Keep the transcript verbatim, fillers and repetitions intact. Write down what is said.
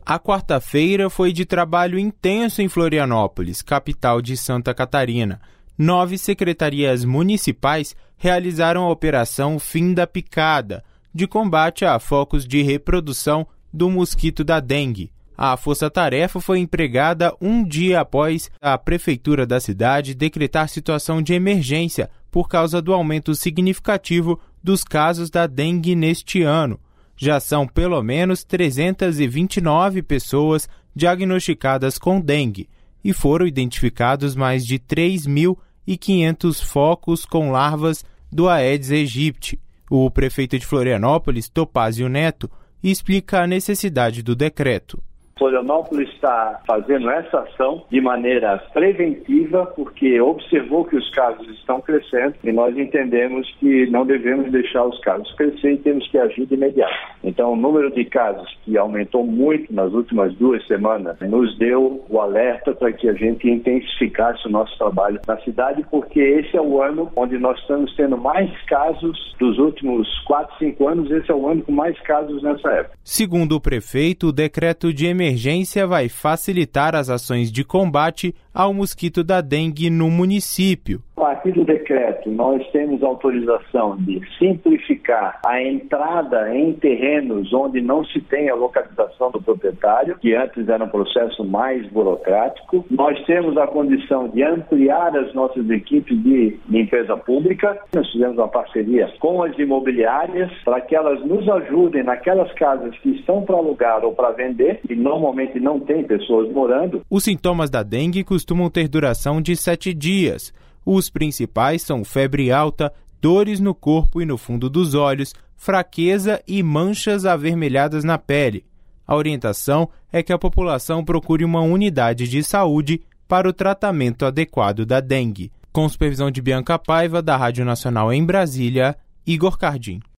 A quarta-feira foi de trabalho intenso em Florianópolis, capital de Santa Catarina. Nove secretarias municipais realizaram a operação Fim da Picada, de combate a focos de reprodução do mosquito da dengue. A força-tarefa foi empregada um dia após a prefeitura da cidade decretar situação de emergência por causa do aumento significativo dos casos da dengue neste ano. Já são pelo menos trezentas e vinte e nove pessoas diagnosticadas com dengue e foram identificados mais de três mil e quinhentos focos com larvas do Aedes aegypti. O prefeito de Florianópolis, Topázio Neto, explica a necessidade do decreto. Florianópolis está fazendo essa ação de maneira preventiva porque observou que os casos estão crescendo e nós entendemos que não devemos deixar os casos crescer e temos que agir de imediato. Então, o número de casos que aumentou muito nas últimas duas semanas nos deu o alerta para que a gente intensificasse o nosso trabalho na cidade, porque esse é o ano onde nós estamos tendo mais casos dos últimos quatro, cinco anos, esse é o ano com mais casos nessa época. Segundo o prefeito, o decreto de emergência emergência vai facilitar as ações de combate ao mosquito da dengue no município. A partir do decreto, nós temos autorização de simplificar a entrada em terrenos onde não se tem a localização do proprietário, que antes era um processo mais burocrático. Nós temos a condição de ampliar as nossas equipes de limpeza pública. Nós fizemos uma parceria com as imobiliárias para que elas nos ajudem naquelas casas que estão para alugar ou para vender e normalmente não tem pessoas morando. Os sintomas da dengue costumam ter duração de sete dias. Os principais são febre alta, dores no corpo e no fundo dos olhos, fraqueza e manchas avermelhadas na pele. A orientação é que a população procure uma unidade de saúde para o tratamento adequado da dengue. Com supervisão de Bianca Paiva, da Rádio Nacional em Brasília, Igor Cardim.